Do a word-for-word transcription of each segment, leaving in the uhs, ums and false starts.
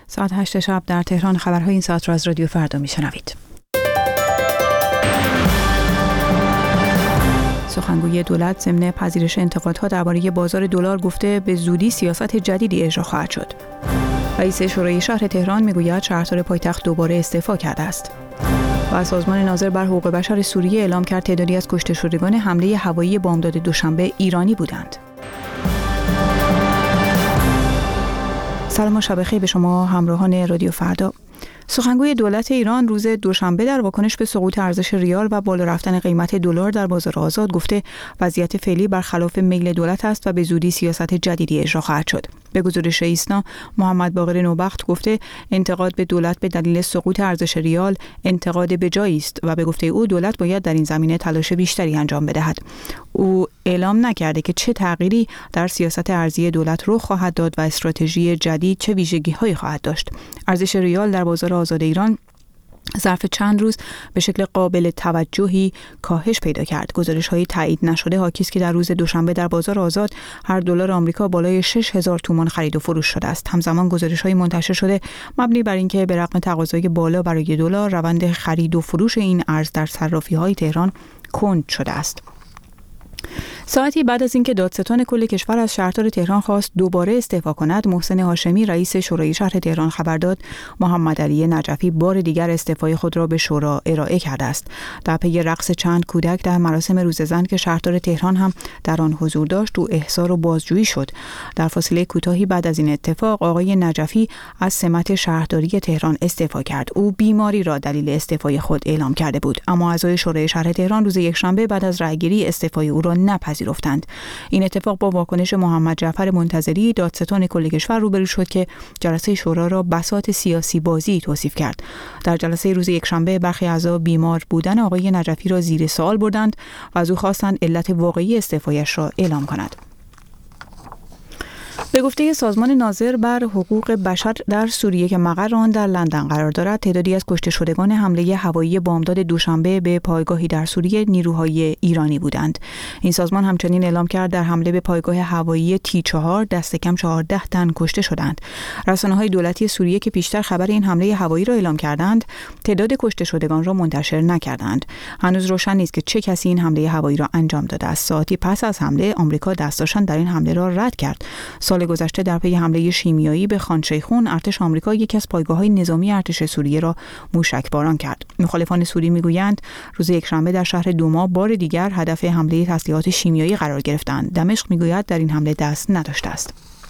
ساعت هشت شب در تهران. خبرهای این ساعت را از رادیو فردا میشنوید. سخنگوی دولت ضمن پذیرش انتقادها درباره بازار دلار گفته به زودی سیاست جدیدی اجرا خواهد شد. رئیس شورای شهر تهران میگوید شهردار پایتخت دوباره استعفا کرده است. و سازمان ناظر بر حقوق بشر سوریه اعلام کرد تعدادی از کشته شدگان حمله هوایی بامداد دوشنبه ایرانی بودند. سلام و شب بخیر به شما همراهان رادیو فردا. سخنگوی دولت ایران روز دوشنبه در واکنش به سقوط ارزش ریال و بالا رفتن قیمت دلار در بازار آزاد گفته وضعیت فعلی برخلاف میل دولت است و به زودی سیاست جدیدی اجرا خواهد شد. به گزارش ایسنا، محمد باقر نوبخت گفته انتقاد به دولت به دلیل سقوط ارزش ریال انتقاد به جایی است و به گفته او دولت باید در این زمینه تلاش بیشتری انجام بدهد. او اعلام نکرده که چه تغییری در سیاست ارزی دولت رخ خواهد داد و استراتژی جدید چه ویژگی‌هایی خواهد داشت. ارزش ریال در بازار آزاد ایران ظرف چند روز به شکل قابل توجهی کاهش پیدا کرد. گزارش‌های تایید نشده حاکی است که در روز دوشنبه در بازار آزاد هر دلار آمریکا بالای شش هزار تومان خرید و فروش شده است. همزمان گزارش‌های منتشر شده مبنی بر اینکه به رغم تقاضای بالا برای دلار روند خرید و فروش این ارز در صرافی‌های تهران کند شده است. ساعتی بعد از اینکه دادستان کل کشور از شهردار تهران خواست دوباره استعفا کند، محسن هاشمی رئیس شورای شهر تهران خبر داد محمد علی نجفی بار دیگر استعفای خود را به شورا ارائه کرده است. در پی رقص چند کودک در مراسم روز زن که شهردار تهران هم در آن حضور داشت، او احضار و بازجویی شد. در فاصله کوتاهی بعد از این اتفاق آقای نجفی از سمت شهرداری تهران استعفا کرد. او بیماری را دلیل استعفای خود اعلام کرده بود، اما اعضای شورای شهر تهران روز یکشنبه بعد از رأیگیری استعفای او را نپذیرفتند. این اتفاق با واکنش محمد جعفر منتظری دادستان کل کشور روبرو شد که جلسه شورا را بساط سیاسی بازی توصیف کرد. در جلسه روز یکشنبه برخی اعضا بیمار بودن آقای نجفی را زیر سوال بردند و از او خواستند علت واقعی استعفایش را اعلام کند. به گفته سازمان ناظر بر حقوق بشر در سوریه که مقر آن در لندن قرار دارد، تعدادی از کشته شدگان حمله هوایی بامداد دوشنبه به پایگاهی در سوریه نیروهای ایرانی بودند. این سازمان همچنین اعلام کرد در حمله به پایگاه هوایی تی چهار دست کم چهارده تن کشته شدند. رسانه‌های دولتی سوریه که پیشتر خبر این حمله هوایی را اعلام کردند، تعداد کشته شدگان را منتشر نکردند. هنوز روشن نیست که چه کسی این حمله هوایی را انجام داده است. ساعتی پس از حمله آمریکا دستاشان در این حمله را رد کرد. سال گذشته در پی حمله شیمیایی به خان شیخون، ارتش آمریکا یکی از پایگاه‌های نظامی ارتش سوریه را موشکباران کرد. مخالفان سوری میگویند روز یکشنبه در شهر دوما بار دیگر هدف حمله تسلیحات شیمیایی قرار گرفتند. دمشق میگوید در این حمله دست نداشته است.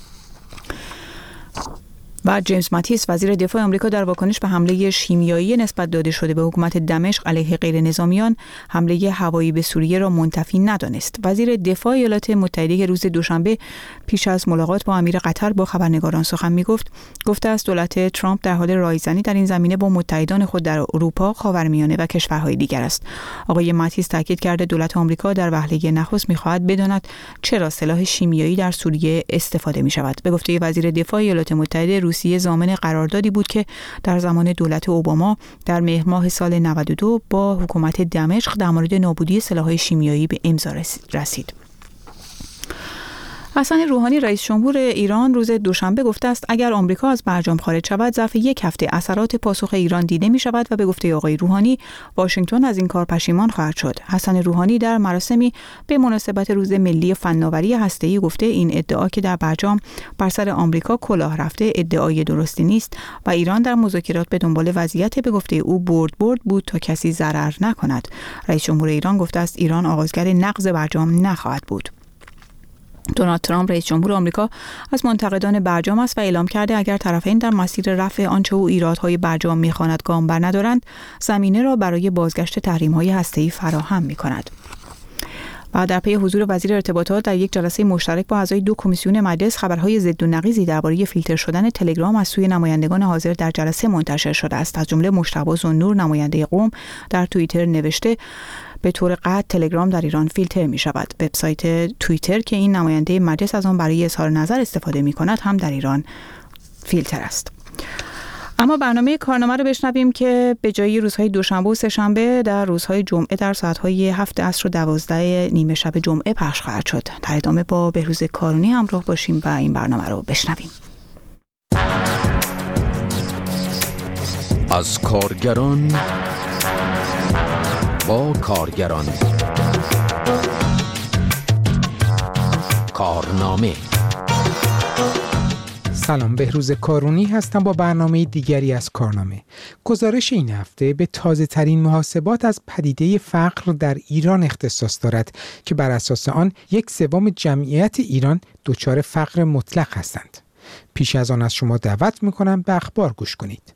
و جیمز ماتیس وزیر دفاع آمریکا در واکنش به حمله شیمیایی نسبت داده شده به حکومت دمشق علیه غیر نظامیان حمله هوایی به سوریه را منتفی ندانست. وزیر دفاع ایالات متحده که روز دوشنبه پیش از ملاقات با امیر قطر با خبرنگاران سخن میگفت، گفته است دولت ترامپ در حال رایزنی در این زمینه با متحدان خود در اروپا، خاورمیانه و کشورهای دیگر است. آقای ماتیس تاکید کرده دولت آمریکا در وهله نخست می‌خواهد بداند چرا سلاح شیمیایی در سوریه استفاده می‌شود. به گفته وزیر دفاع ایالات متحده، روسیه ضامن قراردادی بود که در زمان دولت اوباما در مهر ماه سال نود و دو با حکومت دمشق در مورد نابودی سلاح‌های شیمیایی به امضا رسید. حسن روحانی رئیس جمهور ایران روز دوشنبه گفته است اگر آمریکا از برجام خارج شود ظرف یک هفته اثرات پاسخ ایران دیده می شود و به گفته آقای روحانی واشنگتن از این کار پشیمان خواهد شد. حسن روحانی در مراسمی به مناسبت روز ملی فناوری هسته‌ای گفته این ادعا که در برجام بر سر آمریکا کلاه رفته ادعای درستی نیست و ایران در مذاکرات به دنبال وضعیت به گفته او برد برد بود تا کسی ضرر نکند. رئیس جمهور ایران گفته است ایران آغازگر نقض برجام نخواهد بود. دونالد ترامپ رئیس جمهور آمریکا از منتقدان برجام است و اعلام کرده اگر طرفین در مسیر رفع آنچه او ایرادهای برجام می‌خواند گام برندارند، زمینه را برای بازگشت تحریم‌های هسته‌ای فراهم می‌کند. و در پی حضور وزیر ارتباطات در یک جلسه مشترک با اعضای دو کمیسیون مجلس، خبرهای ضد و نقیضی درباره فیلتر شدن تلگرام از سوی نمایندگان حاضر در جلسه منتشر شده است. از جمله مجتبی ذوالنور نماینده قم در توییتر نوشته به طور قطع تلگرام در ایران فیلتر می شود. وبسایت توییتر که این نماینده مجلس از آن برای اظهار نظر استفاده می کند هم در ایران فیلتر است. اما برنامه کارنامه رو بشنویم که به جای روزهای دوشنبه و سه‌شنبه در روزهای جمعه در ساعتهای هفت عصر و دوازده نیمه شب جمعه پخش خواهد شد. در ادامه با بهروز کارونی همراه باشیم و این برنامه رو بشنویم. از کارگران با کارگران. کارنامه. سلام، بهروز کارونی هستم با برنامه دیگری از کارنامه. گزارش این هفته به تازه ترین محاسبات از پدیده فقر در ایران اختصاص دارد که بر اساس آن یک سوم جمعیت ایران دچار فقر مطلق هستند. پیش از آن از شما دعوت میکنم به اخبار گوش کنید.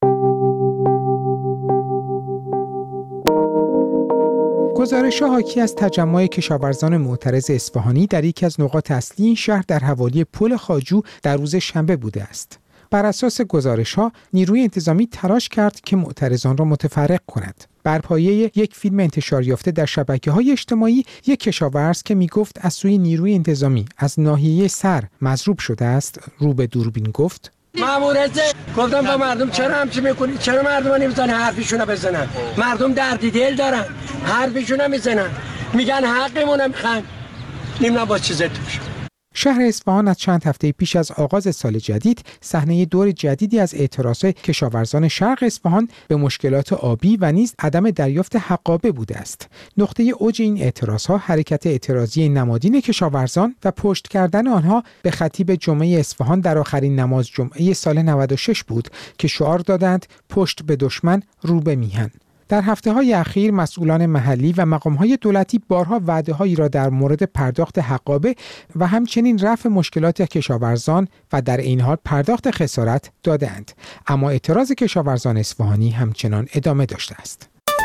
گزارش‌ها حاکی از تجمع کشاورزان معترض اصفهانی در یکی از نقاط اصلی این شهر در حوالی پل خواجو در روز شنبه بوده است. بر اساس گزارش‌ها، نیروی انتظامی تلاش کرد که معترضان را متفرق کند. بر پایه یک فیلم انتشار یافته در شبکه‌های اجتماعی، یک کشاورز که می‌گفت از سوی نیروی انتظامی از ناحیه سر مضروب شده است، رو به دوربین گفت: مامورته گفتم با مردم چرا همچی میکنید؟ چرا مردم نمیزنن حرفشون رو بزنن؟ مردم دردی دل دارن، حرفشون رو میزنن، میگن حقمون رو میخوایم. نمیدونم با چی زد میشه. شهر اصفهان از چند هفته پیش از آغاز سال جدید صحنه دور جدیدی از اعتراضات کشاورزان شرق اصفهان به مشکلات آبی و نیز عدم دریافت حقابه بوده است. نقطه اوج این اعتراضها حرکت اعتراضی نمادین کشاورزان و پشت کردن آنها به خطیب جمعه اصفهان در آخرین نماز جمعه سال نود و شش بود که شعار دادند پشت به دشمن، رو به میهن. در هفته‌های اخیر مسئولان محلی و مقام‌های دولتی بارها وعده‌هایی را در مورد پرداخت حقابه و همچنین رفع مشکلات کشاورزان و در این حال پرداخت خسارت داده‌اند، اما اعتراض کشاورزان اصفهانی همچنان ادامه داشته است.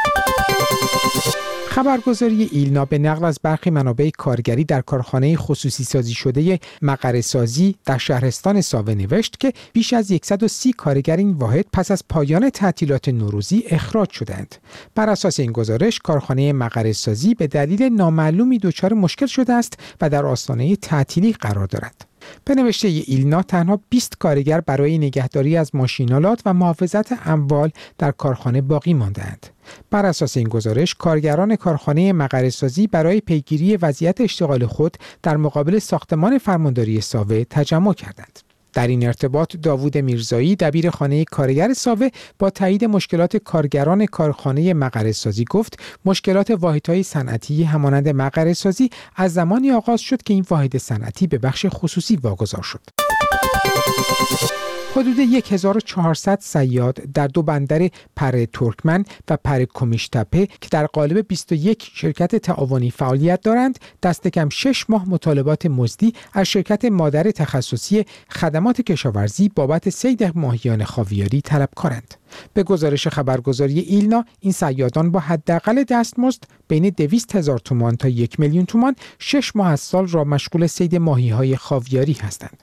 خبرگزاری ایلنا به نقل از برخی منابع کارگری در کارخانه خصوصی سازی شده مقره سازی در شهرستان ساوه نوشت که بیش از صد و سی کارگر این واحد پس از پایان تعطیلات نوروزی اخراج شدند. بر اساس این گزارش، کارخانه مقره سازی به دلیل نامعلومی دچار مشکل شده است و در آستانه تعطیلی قرار دارد. به نوشته ایلنا تنها بیست کارگر برای نگهداری از ماشینالات و محافظت اموال در کارخانه باقی مانده‌اند. بر اساس این گزارش، کارگران کارخانه مقره سازی برای پیگیری وضعیت اشتغال خود در مقابل ساختمان فرمانداری ساوه تجمع کردند. در این ارتباط داوود میرزایی، دبیر خانه کارگر ساوه، با تایید مشکلات کارگران کارخانه مقره سازی گفت مشکلات واحدهای صنعتی همانند مقره سازی از زمانی آغاز شد که این واحد صنعتی به بخش خصوصی واگذار شد. حدود هزار و چهارصد صیاد در دو بندر پره ترکمن و پره کمیشتپه که در قالب بیست و یک شرکت تعاونی فعالیت دارند، دست کم شش ماه مطالبات مزدی از شرکت مادر تخصصی خدمات کشاورزی بابت صید ماهیان خاویاری طلب کنند. به گزارش خبرگزاری ایلنا، این صیادان با حداقل دستمزد بین دویست هزار تومان تا یک میلیون تومان شش ماه از سال را مشغول صید ماهی‌های خاویاری هستند.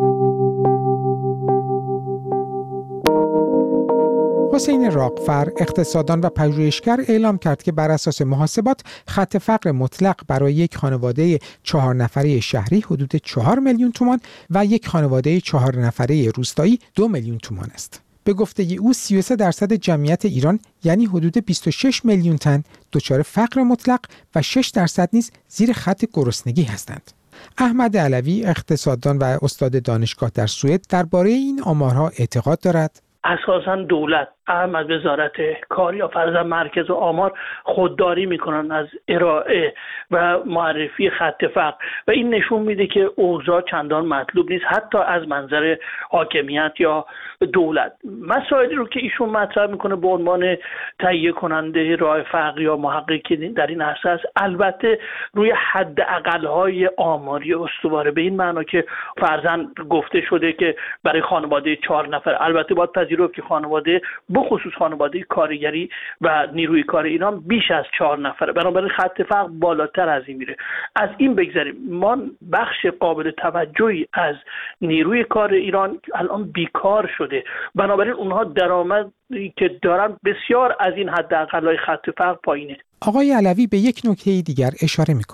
حسین راقفر، اقتصاددان و پژوهشگر، اعلام کرد که بر اساس محاسبات خط فقر مطلق برای یک خانواده چهار نفره شهری حدود چهار میلیون تومان و یک خانواده چهار نفره روستایی دو میلیون تومان است. به گفته او سی و سه درصد جمعیت ایران یعنی حدود بیست و شش میلیون تن دچار فقر مطلق و شش درصد نیز زیر خط گرسنگی هستند. احمد علوی، اقتصاددان و استاد دانشگاه در سوئد، درباره این آمارها اعتقاد دارد. اساساً دولت هم از وزارت کار یا فرضاً مرکز آمار خودداری میکنن از ارائه و معرفی خط فقر و این نشون میده که اوضاع چندان مطلوب نیست، حتی از منظر حاکمیت یا دولت. مسائلی رو که ایشون مطرح میکنه به عنوان تهیه کننده راه فقر یا محققین در این اساس، البته روی حد اقل‌های آماری استواره، به این معنا که فرضاً گفته شده که برای خانواده چهار نفر، البته باید پذیرفت که خانواده بخصوص خانواده کارگری و نیروی کار ایران بیش از چهار نفره، بنابراین خط فقر بالاتر از این میره. از این بگذریم، ما بخش قابل توجهی از نیروی کار ایران الان بیکار شده، بنابراین اونها درآمدی که دارن بسیار از این حداقل‌های خط فقر پایینه. آقای علوی به یک نکته دیگر اشاره می‌کند.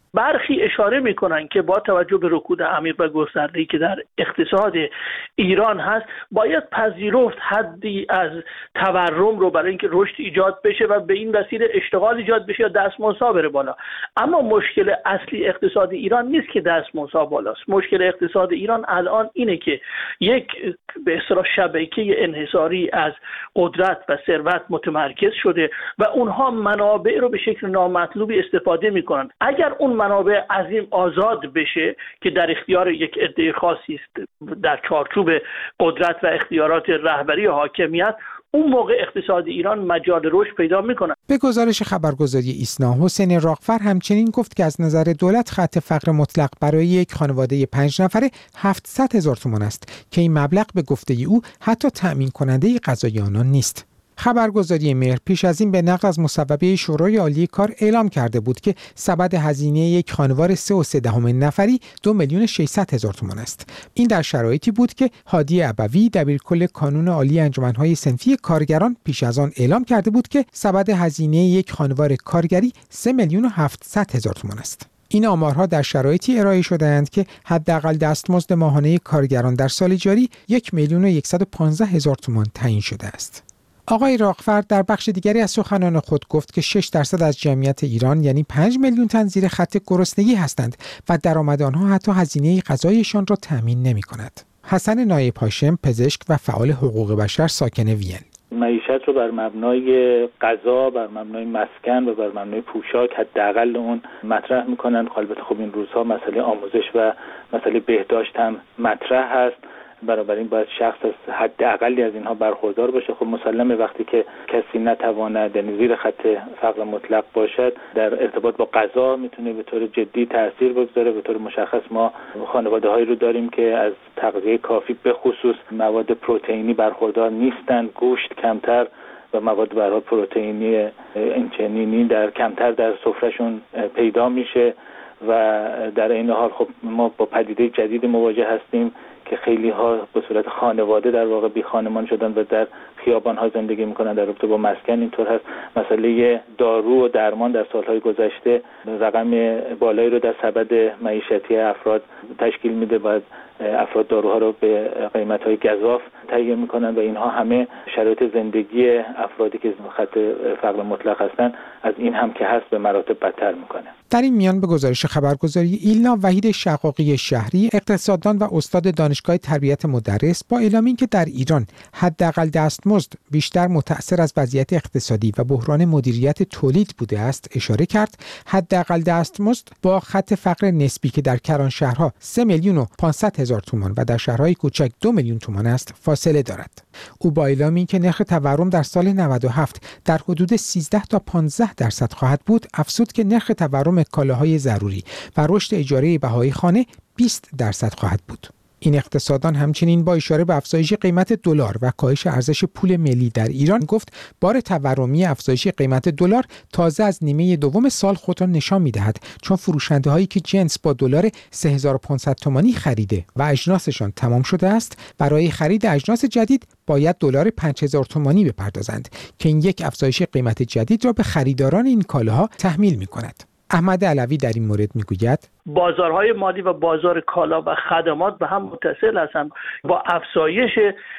برخی اشاره میکنن که با توجه به رکود عمیق و گسترده‌ای که در اقتصاد ایران هست باید پذیرفت حدی از تورم رو برای اینکه رشد ایجاد بشه و به این وسیله اشتغال ایجاد بشه یا دستمزدها بره بالا. اما مشکل اصلی اقتصاد ایران نیست که دستمزدها بالاست. مشکل اقتصاد ایران الان اینه که یک به اصطلاح شبکه انحصاری از قدرت و ثروت متمرکز شده و اونها منابع رو به شکل نامطلوبی استفاده میکنن. اگر اون منابع عظیم آزاد بشه که در اختیار یک عده خاصی است در چارچوب قدرت و اختیارات رهبری و حاکمیت، اون موقع اقتصاد ایران مجال رشد پیدا میکنه. به گزارش خبرگزاری ایسنا، حسین راغفر همچنین گفت که از نظر دولت خط فقر مطلق برای یک خانواده پنج نفره هفتصد هزار تومان است که این مبلغ به گفته او حتی تأمین کننده غذای آنان نیست. خبرگزاری مهر پیش از این به نقل از مصوبه شورای عالی کار اعلام کرده بود که سبد هزینه یک خانوار سه و سه دهم نفری دو میلیون و ششصد هزار تومان است. این در شرایطی بود که هادی ابوی دبیرکل کانون عالی انجمنهای صنفی کارگران پیش از آن اعلام کرده بود که سبد هزینه یک خانوار کارگری سه میلیون و هفتصد هزار تومان است. این آمارها در شرایطی ارائه شده‌اند که حداقل دستمزد ماهانه کارگران در سال جاری یک میلیون و صد و پانزده هزار تومان تعیین شده است. آقای راغفر در بخش دیگری از سخنان خود گفت که شش درصد از جمعیت ایران یعنی پنج میلیون تن زیر خط گرسنگی هستند و درآمد آنها حتی هزینه غذایشان را تامین نمی‌کند. حسن نایب هاشم، پزشک و فعال حقوق بشر ساکن وین: معیشت رو بر مبنای غذا، بر مبنای مسکن و بر مبنای پوشاک حداقل اون مطرح میکنن. البته خب این روزها مسئله آموزش و مسئله بهداشت هم مطرح هست، بنابراین باید شخص از حداقلی از اینها برخوردار باشه. خب مسلمه وقتی که کسی نتواند یعنی زیر خط فقر مطلق باشد، در ارتباط با غذا میتونه به طور جدی تاثیر بگذاره. به طور مشخص ما خانواده هایی رو داریم که از تغذیه کافی به خصوص مواد پروتئینی برخوردار نیستن، گوشت کمتر و مواد به هر حال پروتئینی اینچنینی در کمتر در سفرهشون پیدا میشه و در این حال خب ما با پدیده جدید مواجه هستیم که خیلی ها به صورت خانواده در واقع بی خانمان شدن و در خیابان ها زندگی میکنن. در رابطه با مسکن اینطور هست. مسئله دارو و درمان در سالهای گذشته رقم بالایی رو در سبد معیشتی افراد تشکیل میده. باید افراد داروها رو به قیمت‌های گزاف تهیه میکنن و اینها همه شرایط زندگی افرادی که خط فقر مطلق هستن از این هم که هست به مراتب بدتر میکنه. در این میان به گزارش خبرگزاری ایلنا، وحید شقاقی شهری، اقتصاددان و استاد دانشگاه تربیت مدرس، با اعلام اینکه در ایران حداقل دستمزد بیشتر متأثر از وضعیت اقتصادی و بحران مدیریت تولید بوده است، اشاره کرد حداقل دستمزد با خط فقر نسبی که در کرانشهرها سه میلیون و پانصد هزار تومان و در شهرهای کوچک دو میلیون تومان است فاصله دارد. او با اعلام اینکه نرخ تورم در سال نود و هفت در حدود سیزده تا پانزده درصد خواهد بود، افزود که نرخ تورم کالاهای ضروری و رشد اجاره بهای خانه بیست درصد خواهد بود. این اقتصاددان همچنین با اشاره به افزایش قیمت دلار و کاهش ارزش پول ملی در ایران گفت بار تورمی افزایش قیمت دلار تازه از نیمه دوم سال خود را نشان می‌دهد، چون فروشنده هایی که جنس با دلار سه هزار و پانصد تومانی خریده و اجناسشان تمام شده است، برای خرید اجناس جدید باید دلار پنج هزار تومانی بپردازند که این یک افزایش قیمت جدید را به خریداران این کالاها تحمیل می‌کند. احمد علوی در این مورد میگوید بازارهای مالی و بازار کالا و خدمات به هم متصل هستند. با افزایش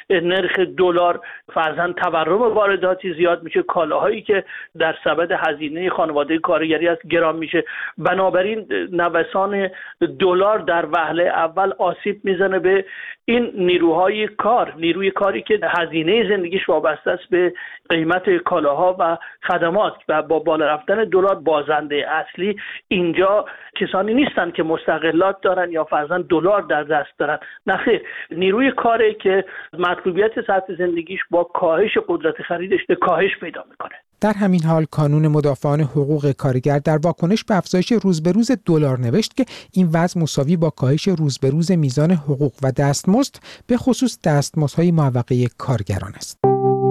نرخ دلار فرضاً تورم وارداتی زیاد میشه، کالاهایی که در سبد هزینه خانواده کارگری است گران میشه. بنابراین نوسان دلار در وهله اول آسیب میزنه به این نیروهای کار، نیروی کاری که هزینه زندگیش وابسته است به قیمت کالاها و خدمات و با بالا رفتن دلار بازنده اصلی اینجا کسانی نیستن که مستقلات دارن یا فرضاً دلار در دست دارن. نه خیر، نیروی کاری که مطلوبیت سطح زندگیش با کاهش قدرت خریدش به کاهش پیدا میکنه. در همین حال کانون مدافعان حقوق کارگر در واکنش به افزایش روز به روز دلار نوشت که این وضع مساوی با کاهش روز به روز میزان حقوق و دستمزد، به خصوص دستمزدهای معوقه کارگران است.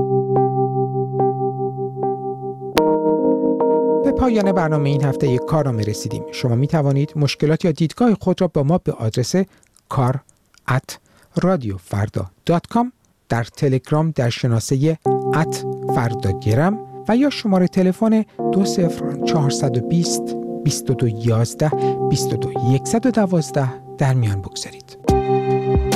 به پایان برنامه این هفته یک کار می رسیدیم. شما می توانید مشکلات یا دیدگاه خود را با ما به آدرس کار ات رادیو فردا دات کام، در تلگرام در شناسه ات فرداگرم و یا شماره تلفن دو صفر چهارصد و بیست بیست و دو یازده بیست و دو صفر یک یک دو در میان بگذارید.